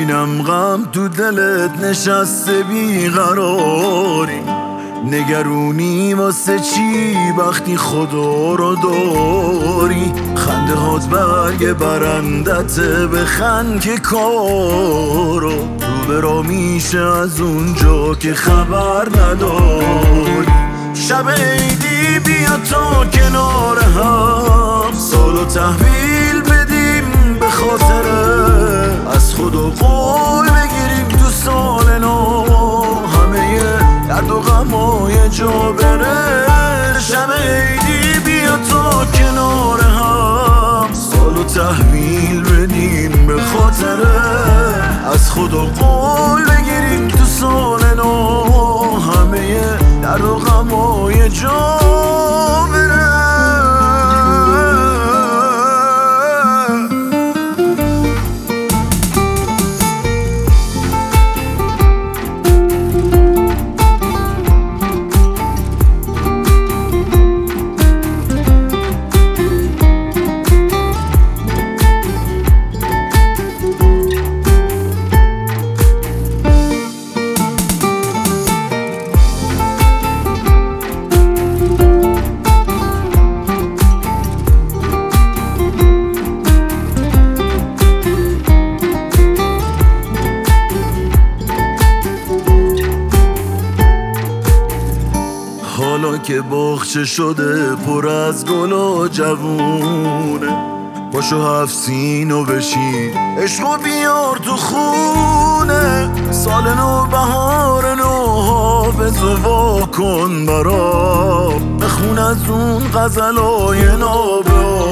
میبینم غم تو دلت نشسته بیقراری، نگرونی واسه چی وقتی خدا رو داری؟ خنده هات برگ برندته، بخند که کارو رو برا میشه از اونجا که خبر نداری. شب عیدی بیا تا کنار هم سالو تحویل بدیم به خاطره، از خدا قول بگیریم تو سال نو همه درد و غمای جا بره. شب عیدی بیا تا کنار هم سالو تحویل بدیم به خاطره، از خدا قول بگیریم تو سال نو همه درد و غمای جا بره. حالا که باغچه شده پر از گل و جوونه، پاشو 7 سینو بشین عشقو بیار تو خونه. سال نو بهار نو حافظ و وا کن برام، بخون از اون غزلای ناب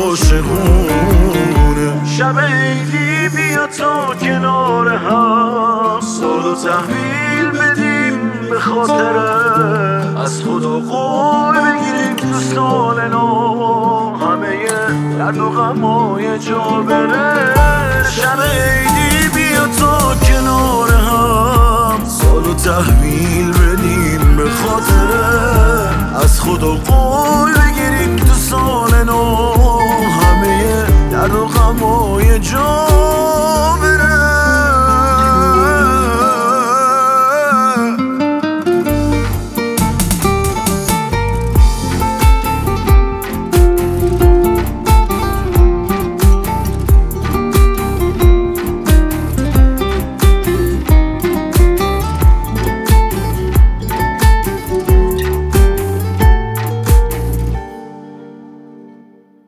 عاشقونه. شب عیدی بیا تا کنار هم سالو تحویل بدیم به خاطره، از خدا قول بگیریم تو سال نو همه درد و غمای جا بره. شب عیدی بیا تا کنار هم